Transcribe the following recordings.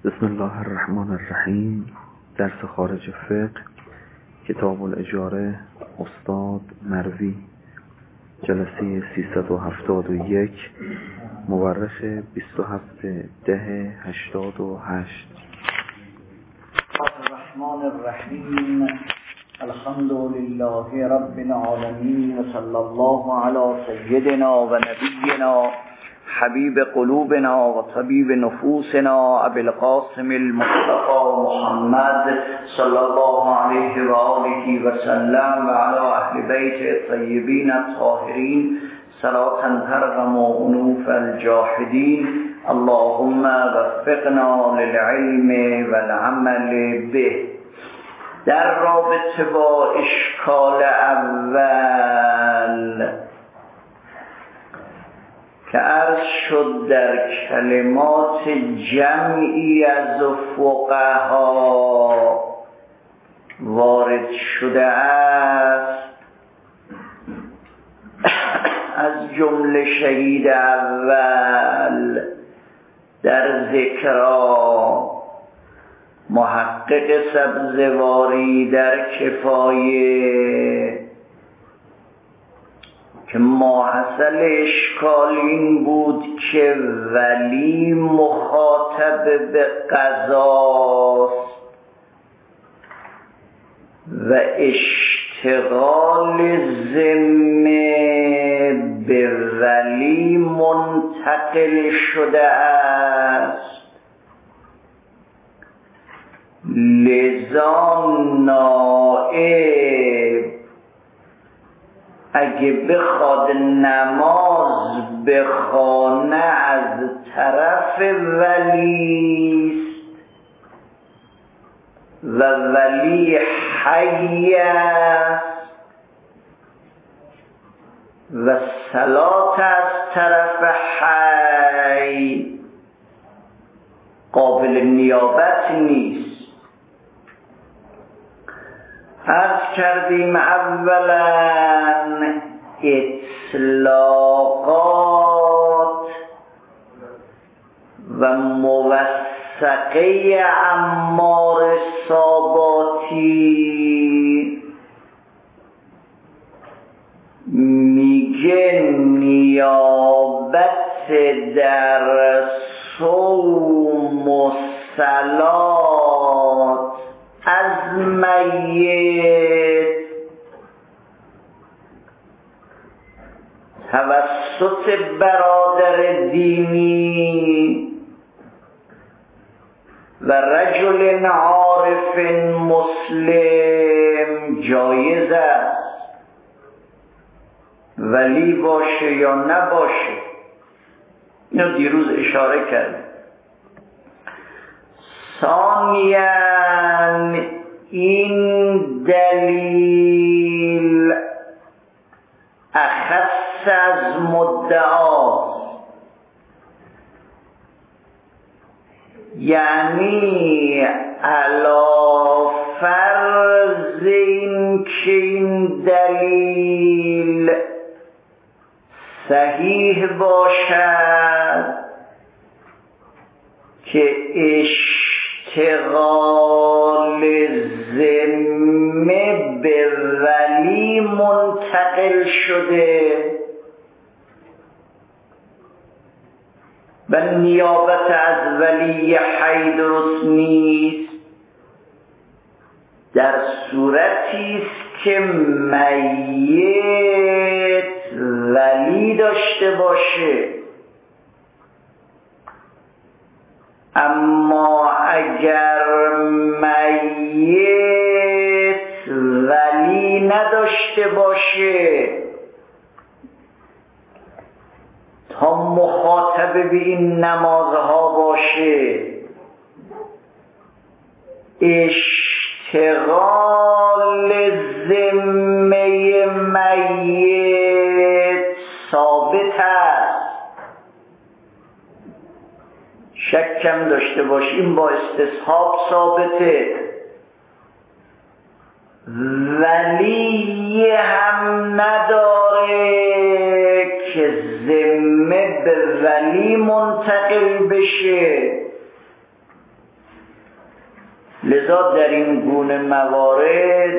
بسم الله الرحمن الرحیم. درس خارج فقه، کتاب الاجاره، استاد مروی، جلسه 371، مورخ 27/10/88. الرحمن الرحیم. الحمد لله رب العالمین و صلی الله علی سیدنا و نبینا حبیب قلوبنا و طبیب نفوسنا ابی القاسم المصطفى محمد صلی الله علیه و آله و سلم و علی اهل بیت الطیبین الطاهرین صلاة ترغم انوف الجاحدین. اللهم وفقنا للعلم والعمل به. در رابطه با اشکال اول که عرض شد در کلمات جمعی از فقها وارد شده است، از جمله شهید اول در ذکرا، محقق سبزواری در کفایه، که ماحصل اشکال این بود که ولی مخاطب به قضاست و اشتغال ذمه به ولی منتقل شده است. لذا نائب اگه بخواد نماز بخوانه از طرف ولیست و ولی حی است و صلات از طرف حی قابل نیابت نیست. عرض کردیم اولا اطلاقات و موثقه عمار ساباتی میگه نیابت در صوم و صلات از میت توسط برادر دینی و رجل عارف مسلم جایز است، ولی باشه یا نباشه. اینو دیروز اشاره کرد. ثانیاً این دلیل اخص از مدعا، یعنی علی فرض این که این دلیل صحیح باشد که اشتغال ذمه به ولی منتقل شده و نیابت از ولی حی درست نیست، در صورتی است که میت ولی داشته باشه. اما اگر میت ولی نداشته باشه، تا مخاطب به این نمازها باشه، اشتغال ذمه میت ثابت است. شکم داشته باشیم با استصحاب ثابته. ولی هم نداره که ذمه به ولی منتقل بشه، لذا در این گونه موارد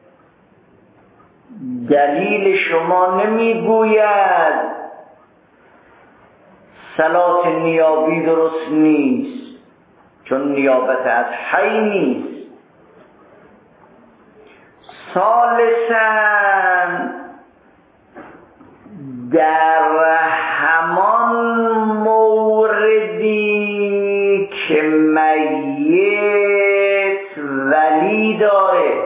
دلیل شما نمیگوید صلات نیابی درست نیست، چون نیابت از حی نیست. ثالثاً در همان موردی که میت ولی داره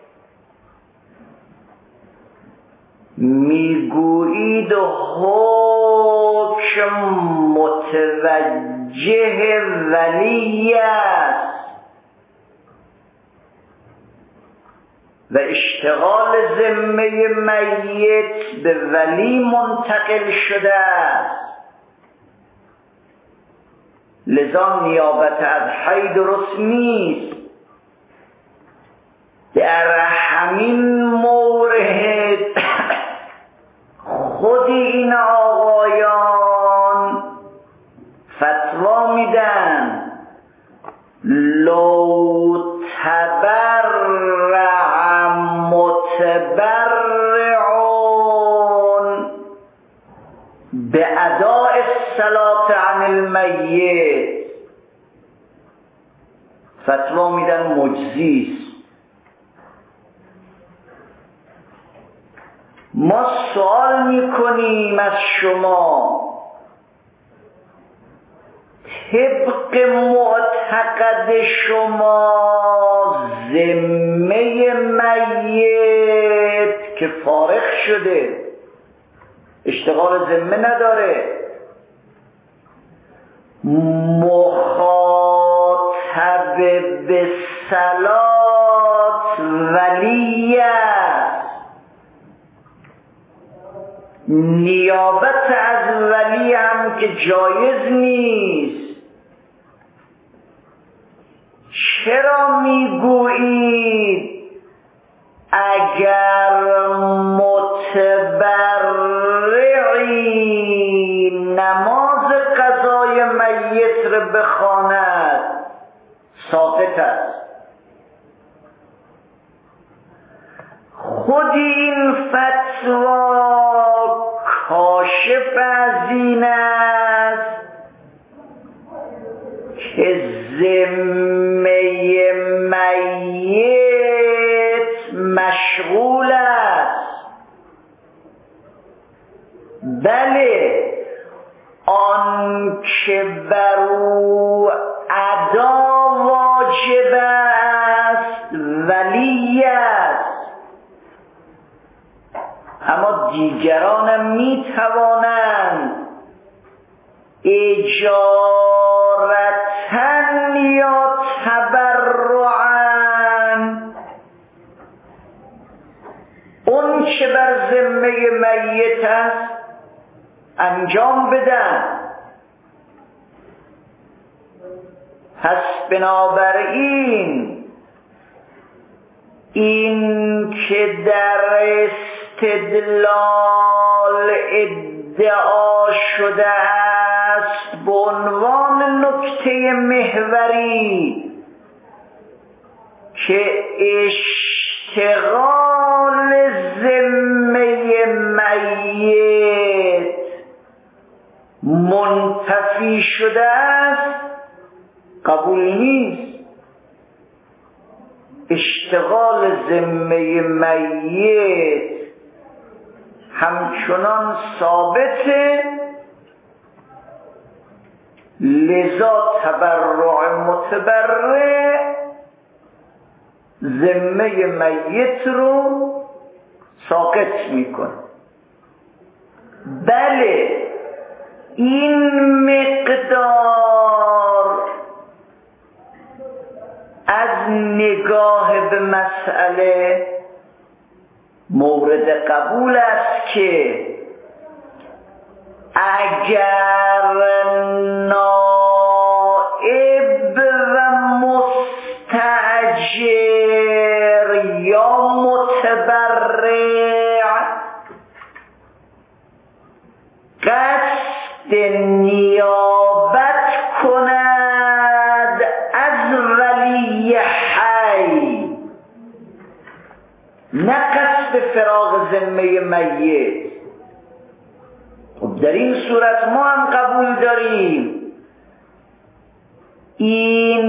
میگویید حکم متوجه ولی است و اشتغال ذمه میت به ولی منتقل شده است. لذا نیابت از حی درست نیست. در همین مورد خود این آقایان فتوا میدن لو تبرع متبرعون به اداء الصلاة عن المیت، فتوا میدن مجزی است. ما سوال میکنیم از شما طبق معتقد شما ذمه میت که فارغ شده اشتغال ذمه نداره مخاطب به صلات ولی است، نیابت از ولی هم که جایز نیست. چرا میگویید اگر متبرعی نماز قضای میت را بخواند ساقط است؟ خود این فتوا کاشف از این است که ذمه میت مشغول است. بله، آن که بر او ادا واجب است ولی است، اما دیگران می توانند اجارتاً یا تبرعاً اون که بر ذمه میت است انجام بدن. پس بنابراین این که در استدلال ادعا شده است به عنوان نکته محوری که اشتغال ذمه میت منتفی شده است قبول نیست. اشتغال ذمه میت همچنان ثابته، لذا تبرع متبرع ذمه میت رو ساقط میکنه. بله، این مقدار از نگاه به مسئله مورد قبول است که اگر نائب و مستأجر یا متبرع قصد نیابت کند از ولی نه قصد فراغ ذمه میت. خب در این صورت ما هم قبول داریم این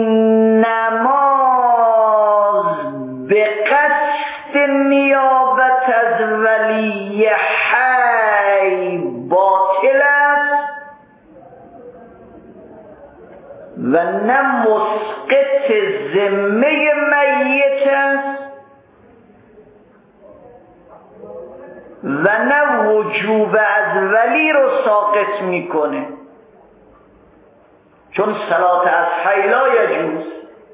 نماز به قصد نیابت از ولی حی باطل است و نه مسقط ذمه میت است و نه وجوب از ولی رو ساقط میکنه، چون صلات از حی لا یجوز.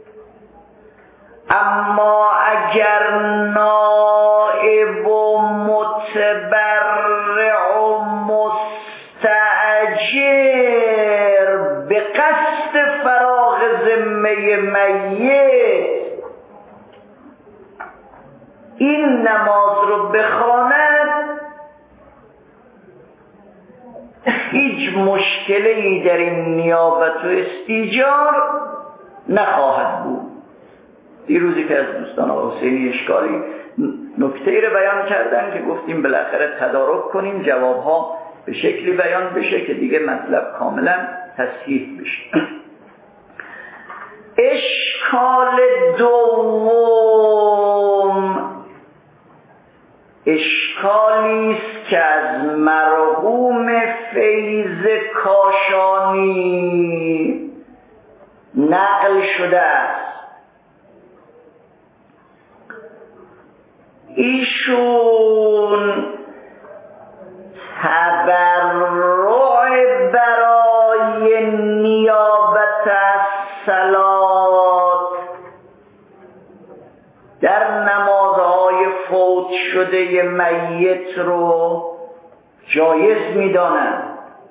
اما اگر نائب و متبرع و مستأجر به قصد فراغ ذمه میت این نماز رو بخواند، هیچ مشکلی در این نیابت و استیجار نخواهد بود. دیروزی که از دوستان آقا حسینی اشکالی نکته رو بیان کردن که گفتیم بالاخره تدارک کنیم جوابها به شکلی بیان بشه که دیگه مطلب کاملا تصحیح بشه. اشکال دوم اشکالی است که از مرحوم فیض کاشانی نقل شده است. ایشون تبرع برای نیابت از صلات در نمازهای فوت شده میت رو جایز میدانند.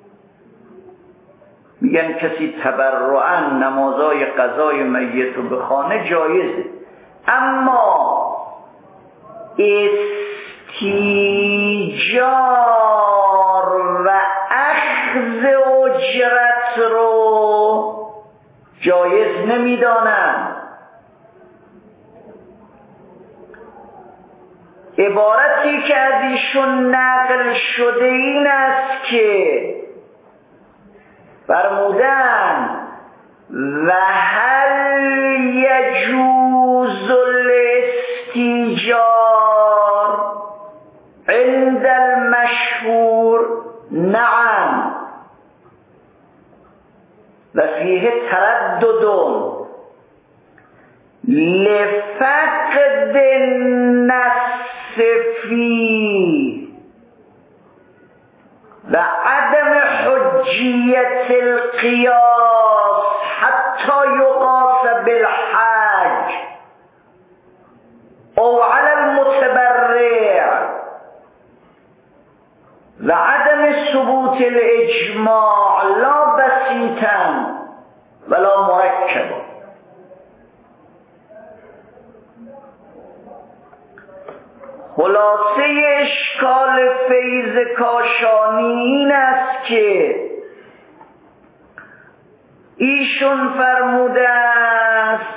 میگن کسی تبرعاً نمازهای قضای میت رو بخوانه جایزه، اما استیجار و اخذ اجرت رو جایز نمیدانند. عبارتی که از ایشون نقل شده این است که فرمودن و هل یجوز الاستیجار عند المشهور نعم و فیه تردد لفقد النص فيه و عدم حجیت القیاس حتی یقاس بالحج او علی المتبرع و عدم ثبوت الاجماع لا بسیطا ولا مرکبا. خلاصه اشکال فیض کاشانی این است که ایشون فرموده است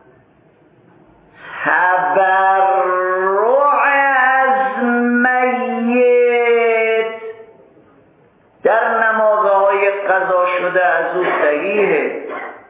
تبرع از میت در نمازهای قضا شده از او صحیحه،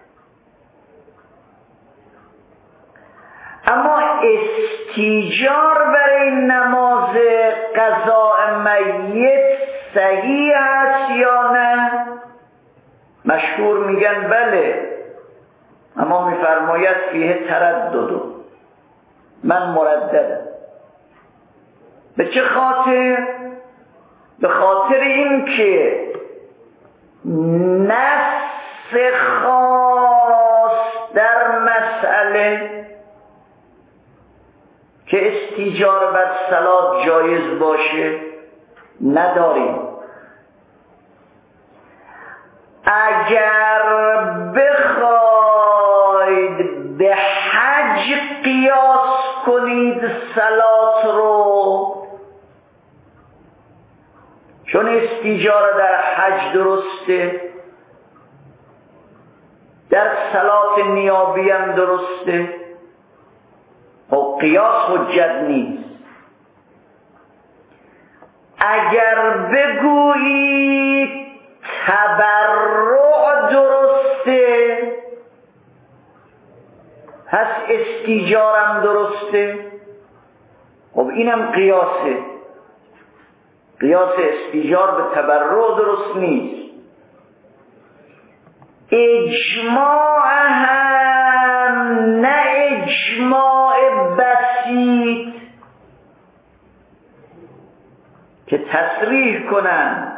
اما استیجار برای نماز قضاء میت صحیح است یا نه؟ مشهور میگن بله، اما میفرماید فیه تردد. من مرددم. به چه خاطر؟ به خاطر این که نص خاص در مسئله که استیجار بر صلات جایز باشه نداریم. اگر بخواید به حج قیاس کنید صلات رو، چون استیجار در حج درسته، در صلات نیابی هم درسته، و قیاس حجت نیست. اگر بگویی تبرع درسته پس استیجارم درسته. خب اینم قیاسه. قیاس استیجار به تبرع درست نیست. اجماع هم نه اجماع بسیط که تصریح کنن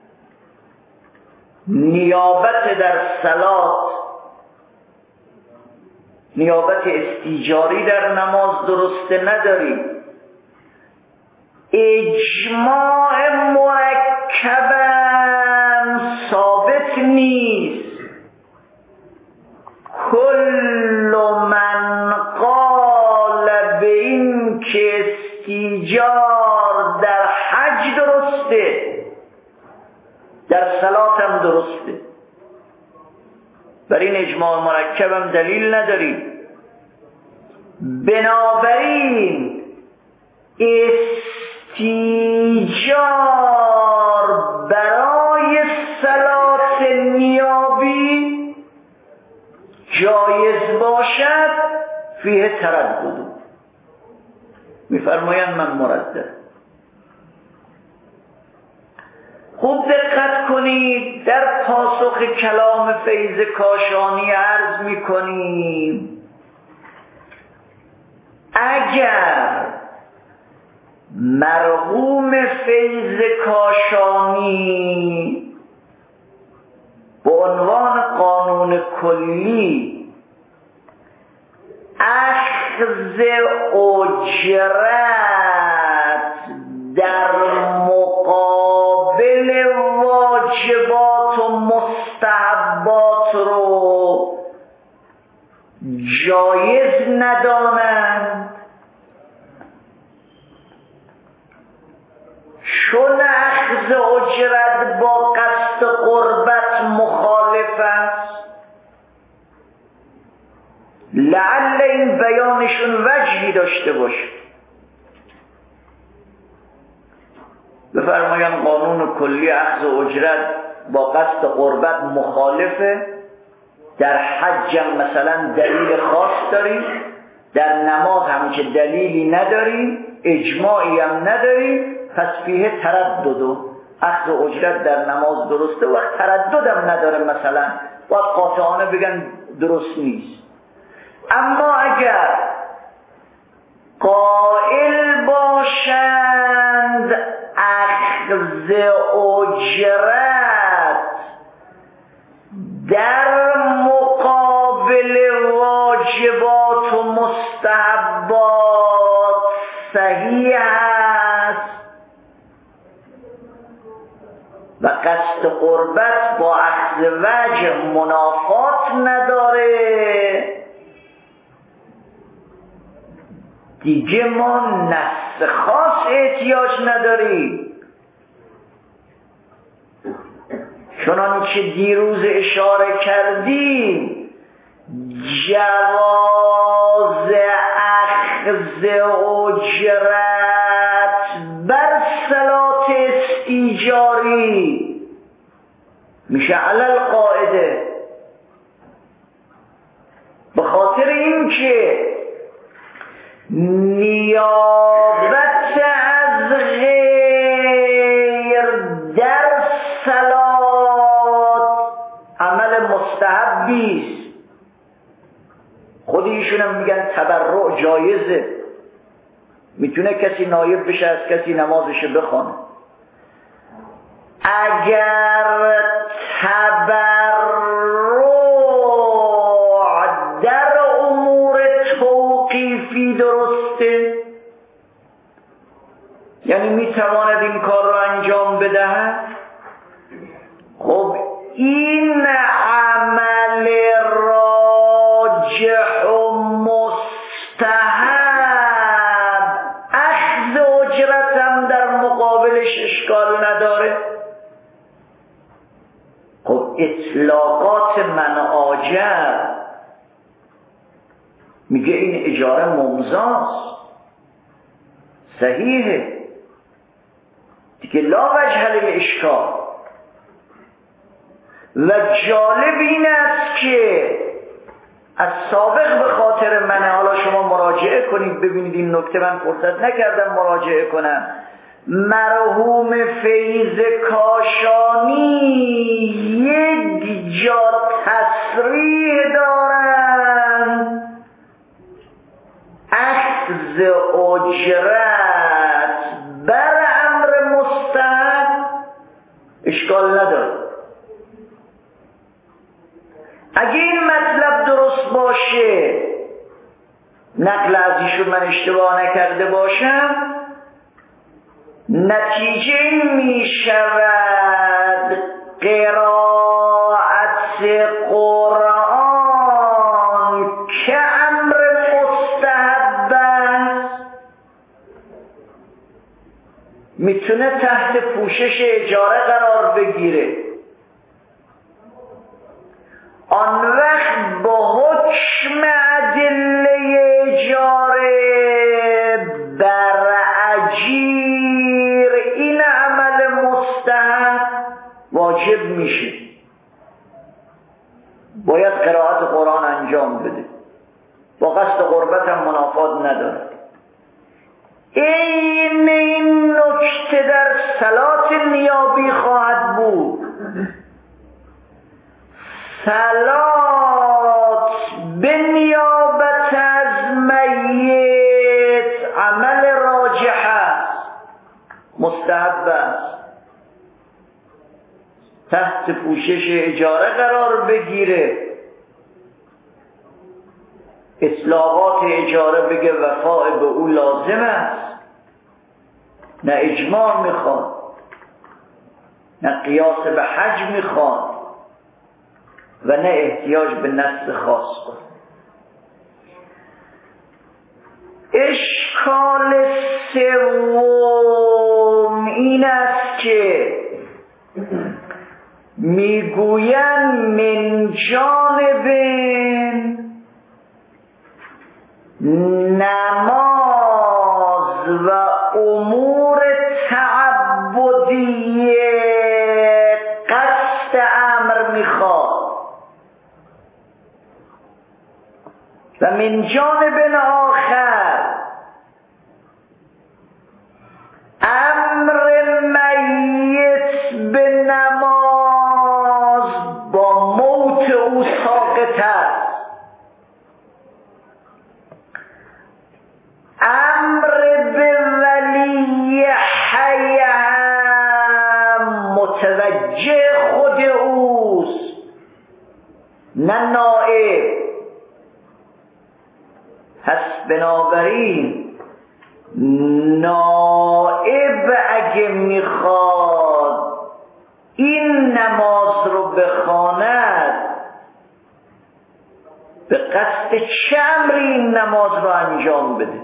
نیابت در صلات، نیابت استیجاری در نماز درسته نداری. اجماع مرکبم ثابت نیست. کل من قال به این که استیجار در حج درسته در صلات هم درسته. بر این اجماع مرکبم دلیل نداری. بنابراین استیجار برای صلات نیابی جایز باشد فیه تردد. میفرمایند من مردد. خوب دقت کنید، در پاسخ کلام فیض کاشانی عرض میکنیم اگر مرحوم فیض کاشانی به عنوان قانون کلی اخذ اجرت در مقابل واجبات و مستحبات رو جایز ندانند، چون اخذ اجرت با قصد قربت مخالف است. لعل این بیانشون وجهی داشته باشه. بفرمایند قانون کلی اخذ اجرت با قصد قربت مخالفه. در حج هم مثلا دلیل خاص داری، در نماز هم که دلیلی نداری، اجماعی هم نداری، پس فیه تردد. اخذ اجرت در نماز درسته و تردد هم نداره، مثلا باید قاطعانه بگن درست نیست. اما اگر قائل باشند اخذ اجرت در مقابل واجبات و مستحبات صحیح است و قصد قربت با اخذ وجه منافات نداره، دیگه ما نص خاص احتیاج نداریم. چنانچه دیروز اشاره کردیم جواز اخذ اجرت بر صلات استیجاری میشه علل قاعده، به خاطر اینکه نیابت از غیر در صلات عمل مستحبی است. خود ایشون هم میگن تبرع جایزه، میتونه کسی نایب بشه از کسی نمازش بخونه. اگر تبرع در امور توقیفی درسته، یعنی میتواند این کار رو انجام بدهد، خب این عمل راجح و مستحب اخذ اجرت هم در مقابلش اشکال نداره. خب اطلاقات من آجر میگه این اجاره ممضاست، صحیحه که لا وجه للاشکال. و جالب این است که از سابق به خاطر منه، حالا شما مراجعه کنید ببینید این نکته، من فرصت نکردم مراجعه کنم. مرحوم فیض کاشانی یک جا تصریح دارند اخذ اجرت بر امر مستحب اشکال نداره. اگه این مطلب درست باشه، نقل از ایشون من اشتباه نکرده باشم، نتیجه این می شود قرائت قرآن که امر مستحب است میتونه تحت پوشش اجاره قرار بگیره. آن وقت با حکم ادله اجاره بر اجیر این عمل مستحب واجب میشه، باید قرائت قرآن انجام بده، با قصد قربت هم منافات نداره. این نکته در صلات نیابی خواهد بود. صلات به نیابت از میت عمل راجح است، مستحب است، تحت پوشش اجاره قرار بگیره. اطلاقات اجاره بگه وفاء به او لازم است، نه اجماع میخواد، نه قیاس به حج میخواد و نه احتیاج به نص خاص کن. اشکال سوم این است که میگویند من جانب نماز و امور تعبدیه قصد امر میخواد و من جانب آخر امر میت به نماز با موت او ساقط است. امر به ولی حی هم متوجه خود اوست، نه نائب. پس بنابراین نائب اگه میخواد این نماز رو بخواند به قصد چه امری این نماز رو انجام بده؟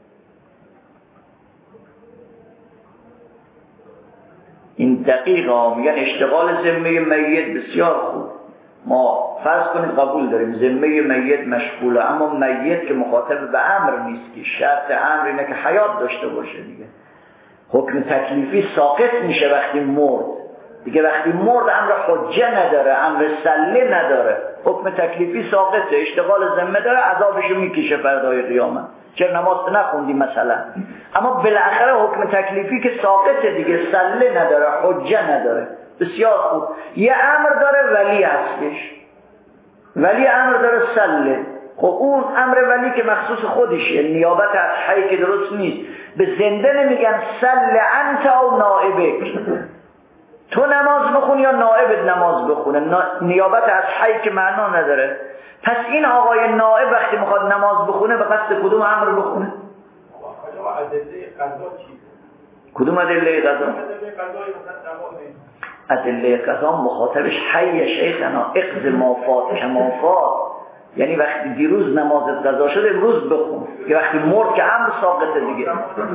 این دقیقا میگن اشتغال ذمه میت بسیار خوب. ما فرض کنید قبول داریم ذمه میت مشغوله، اما میت که مخاطب به امر نیست که شرط امر اینه که حیات داشته باشه دیگه. حکم تکلیفی ساقط میشه وقتی مرد دیگه. وقتی مرد امر حجه نداره، امر سله نداره، حکم تکلیفی ساقطه، اشتغال ذمه داره، عذابشو میکشه فردای قیامت. چرا نماز نخوندی مثلا؟ اما بالاخره حکم تکلیفی که ساقطه دیگه، سله نداره، حجه نداره. بسیار خوب. یه امر داره ولی هستش، ولی امر داره سله. خب اون امر ولی که مخصوص خودشه، نیابت از حی که درست نیست. به زنده نمیگن سله انت او نائبک، تو نماز بخون یا نائبت نماز بخونه، نیابت از حی که معنا نداره. پس این آقای نائب وقتی میخواد نماز بخونه به قصد کدوم امر بخونه؟ کدوم ادله قضا؟ ادله قضا مخاطبش حی شیخنا اقض ما فات کما فات، یعنی وقتی دیروز نماز قضا شد امروز بخون، که وقتی مرد که امر ساقطه دیگه.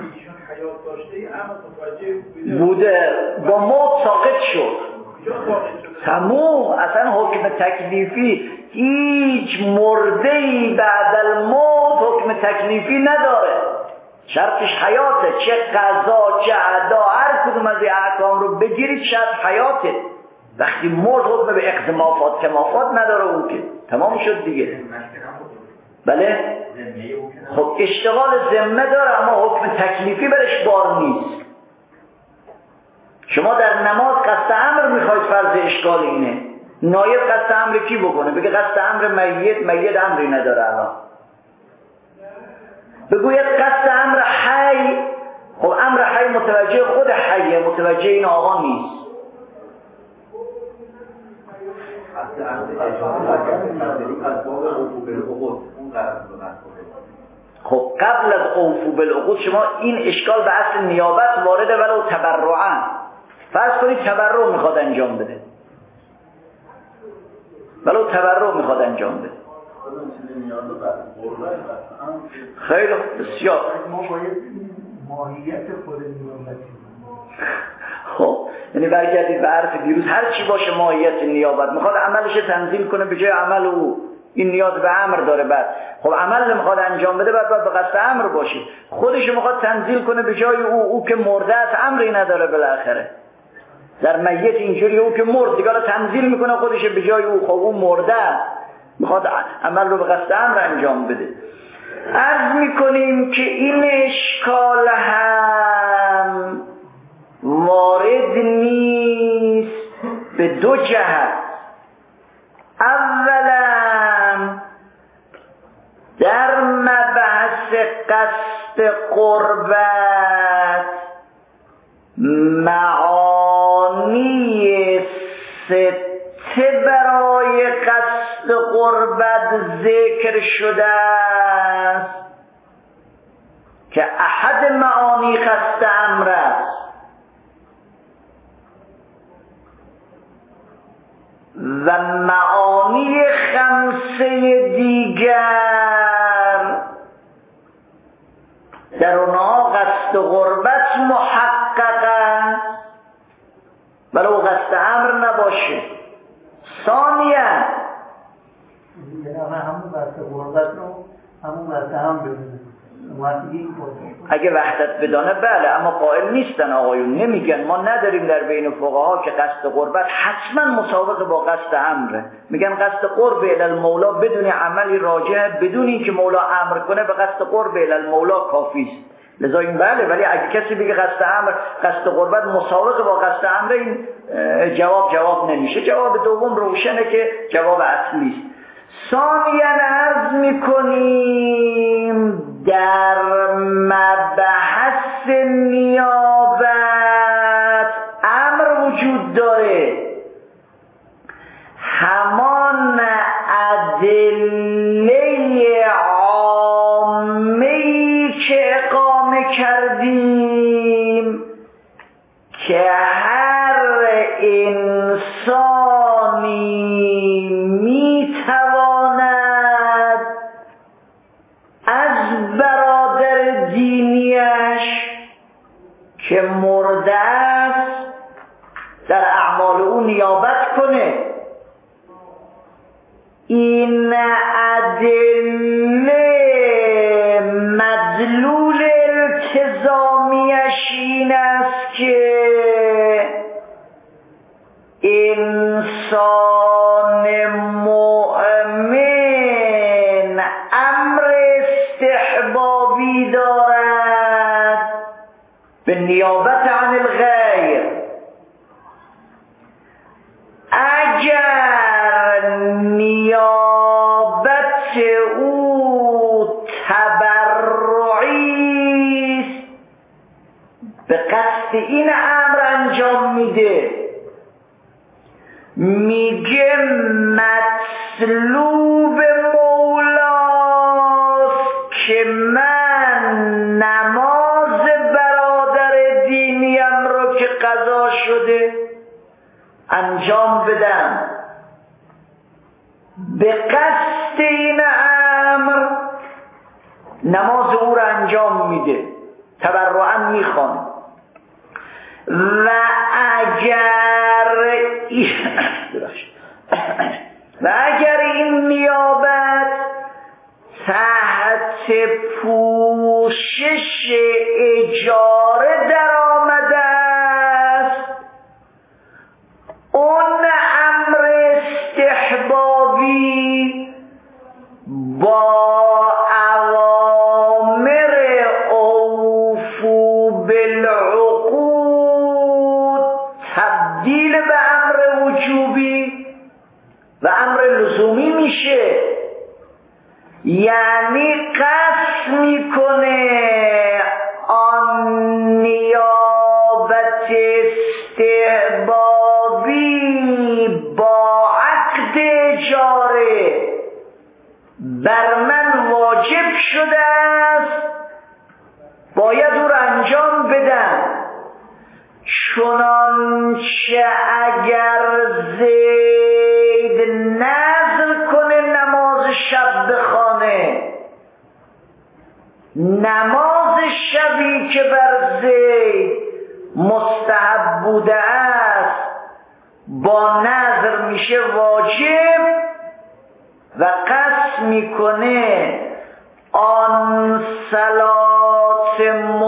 بوده با موت ساقط شد تموم. اصلا حکم تکلیفی هیچ مرده‌ای بعد الموت حکم تکلیفی نداره. شرطش حیاته، چه قضا چه ادا هر کدوم از این احکام رو بگیرید شرط حیاته. وقتی مرد حکم به اقتمافات کمافات نداره او که تمام شد دیگه. بله خب اشتغال ذمه داره اما حکم تکلیفی برش بار نیست. شما در نماز قصد امر میخواید، فرض اشکال اینه نایب قصد امر کی بکنه؟ بگه قصد امر میت امری نداره الان. بگوید قصد امر حی، خب امر حی متوجه خود حیه، متوجه این آقا نیست. خب قبل از اوفو بالعقود شما این اشکال به اصل نیابت وارده ولو تبرعا. فرض کنید تبرع میخواد انجام بده، ولو تبرع میخواد انجام بده. خیلی بسیار ما باید ماهیت خود نیابت. خب یعنی برگردید به حرف دیروز، هر چی باشه ماهیت نیابت میخواد عملش تنظیم کنه به جای عمل او، این نیاز به امر داره. بعد خب عمل میخواد انجام بده بعد به قصد امر باشه. خودش میخواد تنزیل کنه به جای او که مرده است، امری نداره بالاخره. در میت اینجوری او که مرد دیگه تنزیل میکنه خودش به جای او، خب او مرده است میخواد عمل رو به قصد امر انجام بده. عرض میکنیم که این اشکال هم وارد نیست به دو جهت. اولا در مبحث قصد قربت معانی سته برای قصد قربت ذکر شده است که احد معانی قصد امر است و معانی خمسه دیگر در اونها قصد قربت محقق است ولو قصد امر نباشه. ثانیاً همون قصد قربت رو همون قصد امر بدونه. اگه وحدت بدانه بله، اما قائل نیستن آقایون، نمیگن ما نداریم در بین فقها که قصد قربت حتما مسابقه با قصد امره. میگن قصد قرب الی المولا بدون عملی راجع، بدون اینکه مولا امر کنه به قصد قرب الی المولا کافی است. لذا این بله، ولی اگه کسی بگه قصد امر قصد قربت مسابقه با قصد امر، این جواب نمیشه. جواب دوم روشنه که جواب اصلی است. ثانیاً عرض میکنیم در مبحث نیابت امر وجود داره. همان ادله عامه‌ای که اقامه کردیم که هر انسانی میتواند از برادر دینیش که مرده است در اعمال او نیابت کنه. این ادله مدلول التزامیش این است که انسان مؤمن امر استحبابی دارد به نیابت عن الغیر. اگر نیابت او تبرعی است به قصد این امر انجام میده، میگه مطلوب مولاست که من نماز برادر دینیم رو که قضا شده انجام بدم به قصد این امر، نماز او رو انجام میده، تبرعاً میخوان. و اگر این نیابت تحت جهت پوشش اجاره در آمده است، اون امر استحبابی با اوامر اوفو بالعقود تبدیل به امر وجوبی و امر لزومی میشه. یعنی قصد میکنه آن نیابت استحبابی با عقد اجاره بر من واجب شده است، باید او را انجام بدم. چنانچه اگر زید نذر کنه نماز شب بخوانه، نماز شبی که بر زید مستحب بوده است با نذر میشه واجب و قصد میکنه آن صلات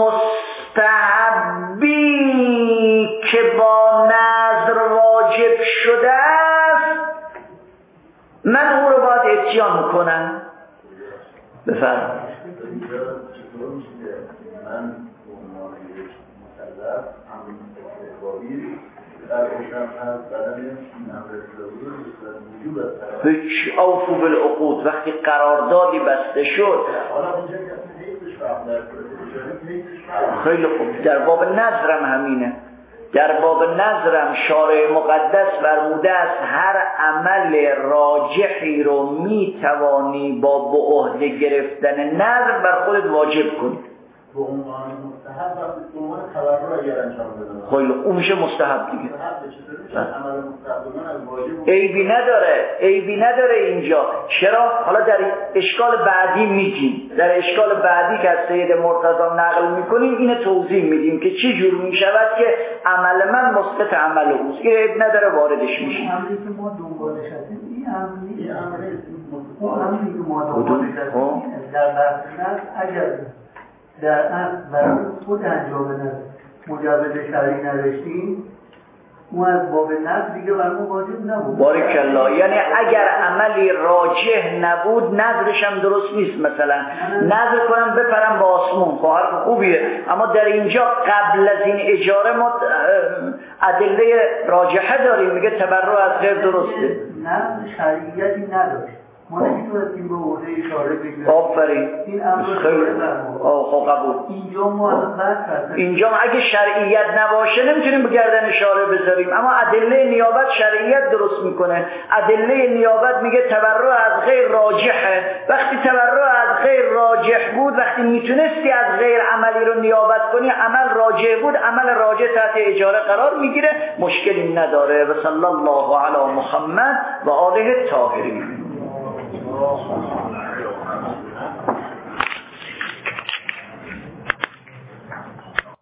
مستحبی که با نذر واجب شده است من او رو باید اتیان میکنم. بفرمایید. من مکلف امر استحبابی در روشن هست بدن این امر استحبابی وجوب است. هیچ اوفو بالعقود وقتی قراردادی بسته شد. حالا اونجا که نیستش فهم در خیلی خوب، در باب نظرم همینه. در باب نظرم شارع مقدس فرموده است هر عمل راجحی رو میتوانی با به عهده گرفتن نظر بر خودت واجب کنی. به عنوان مستحب وقتی به عنوان تبرع اگر انجام بدم خیلی اون میشه مستحب دیگه. عمل مستحب من از واجب عیبی نداره اینجا. چرا؟ حالا در اشکال بعدی میگیم، در اشکال بعدی که از سید مرتضی نقل میکنیم اینو توضیح میدیم که چه جور میشود که عمل من مثبت عمل اوست. این عیب نداره واردش میشیم. امری که ما دنبالش هستیم این امری اون امری که ما دنبالش هستیم در بحث نفس اگر در اصل برای خود انجام نفس مجوز شرعی نداشتیم اون از باب نفس دیگه برای واجب نبود. بارکالله. یعنی اگر عملی راجح نبود نظرش هم درست نیست. مثلا نظر کنم بپرم با آسمون، خب حرف خوبیه، اما در اینجا قبل از این اجاره ما ادله راجحه داریم، میگه تبرع از غیر درسته. نظر شرعیتی نداشت، ما نمیتونستیم به عهده اشاره بگیریم. آفرین. این امر خیلی خب قبول. اینجا ما الان بحث کردیم. اینجا اگه شرعیت نباشه نمیتونیم به گردن اشاره بذاریم، اما ادله نیابت شرعیت درست میکنه. ادله نیابت میگه تبرع از غیر راجحه. وقتی تبرع از غیر راجح بود، وقتی میتونستی از غیر عملی رو نیابت کنی، عمل راجح بود، عمل راجح تحت اجاره قرار میگیره، مشکلی نداره. و صلی الله علی محمد و آله الطاهرین.